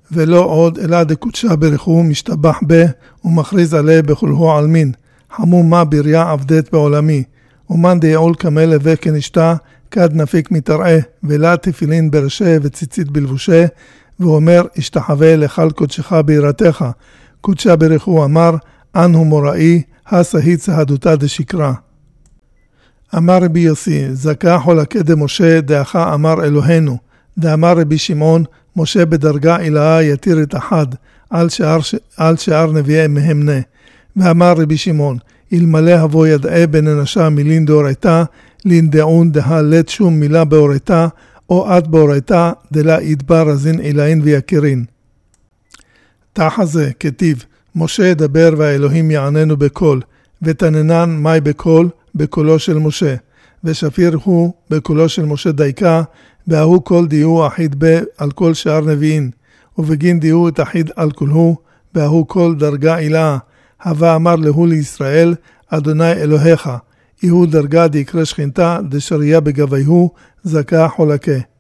ולא עוד אלא דקודשה ברכו משתבח בה, ומכריז עליה בכלהו עלמין, חמום מה בריה עבדת בעולמי, ומן דיעול כמל לווה כנשתה, כד נפיק מתראה, ולה תפילין ברשה וציצית בלבושה, ואומר, השתחווה לכל קודשך בירתך, קודשה ברכו אמר, אנו מוראי, הסהי צהדותה דשקרה. אמר רבי יוסי, זכה חולקה דמשה, דאחה אמר אלוהינו, דאמר רבי שמעון, משה בדרגה אלאה יתיר את אחד, על שאר נביאי מהמנה. ואמר רבי שמעון, אלמלא הבוא ידעה בן אנשה מלין דאורייתא, לין דעון דהלת שום מילה באורייתא, או עד באורייתא, דלה ידבר רזין אלאין ויקירין. תחה זה, כתיב, משה ידבר והאלוהים יעננו בקול, ותננן מי בקול, בקולו של משה, ושפיר הוא בקולו של משה דייקה, והוא כל דיהו אחיד בה על כל שאר נביאים, ובגין דיהו את אחיד על כולהו, והוא כל דרגה אלאה, הווה אמר להו לישראל, אדוני אלוהיך, יהו דרגה דיקרא שכינתה, דשריה בגביהו, זכה חולקה.